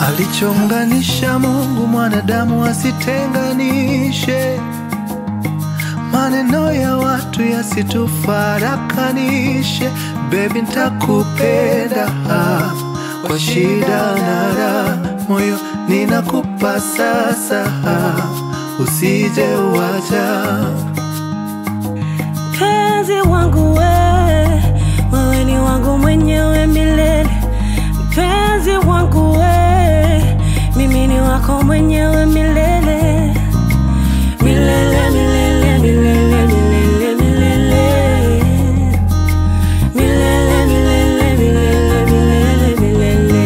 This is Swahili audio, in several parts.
Alichonganisha Mungu mwanadamu asitenganishe. Maneno ya watu yasitufarakanishe. Baby nitakupenda kwa shida na raha, moyo ninakupa sasa, usije uacha. Mpenzi wangu wewe ni wangu mwenyewe milele. Mpenzi wangu mimi ni wako mwenyewe milele. Milele, milele, milele, milele, milele. Milele, milele, milele, milele, milele.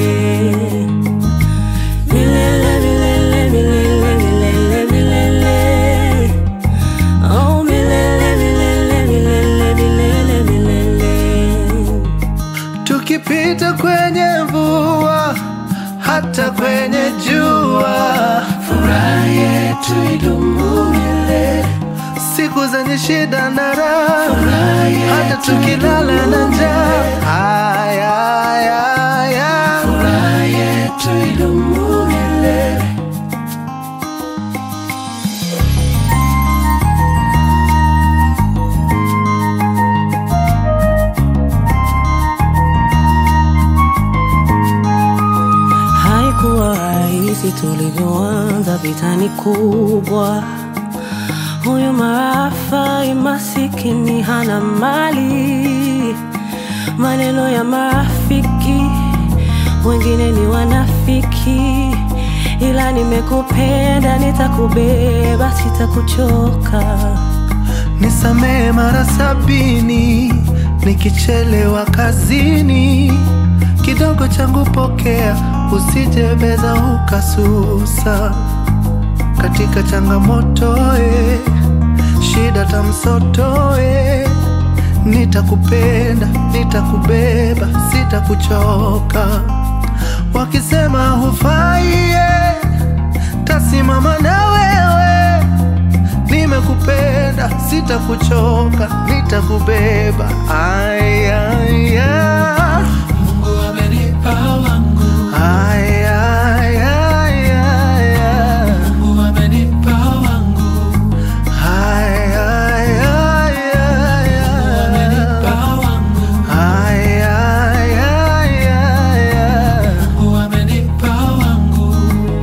Milele, milele, milele, milele, milele. Oh, milele, milele, milele, milele, milele. Tukipita kwenye mvua hata kwenye jua, furaha yetu idumu milele. Siku zenye shida na raha, hata tukilala na njaa, furaha yetu idumu milele. Haikuwa rahisi tulivyoanza, vita ni kubwa. Huyu maafa masikini hana mali. Maneno ya marafiki wengine ni wanafiki, ila nimekupenda, nitakubeba, sitakuchoka. Nisamehe mara 70 nikichelewa kazini. Kidogo changu pokea, usijebeza ukasusa. Katika changamoto shida tamsoto nitakupenda, nitakubeba, sitakuchoka. Wakisema hufai tasimama na wewe. Nimekupenda, sitakuchoka, nitakubeba. Mungu amenipa wangu. Mungu amenipa wangu. Mungu amenipa wangu.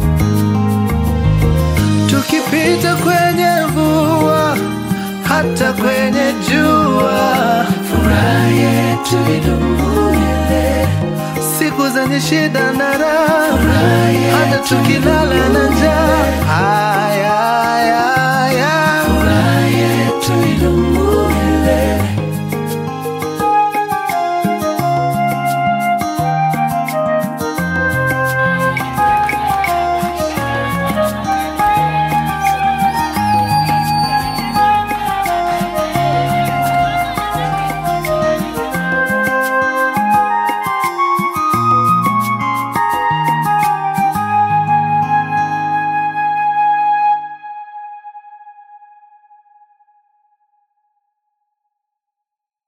Tukipita kwenye mvua hata kwenye jua, furaha yetu idumu milele. Siku zenye shida na raha, hata tukilala na njaa,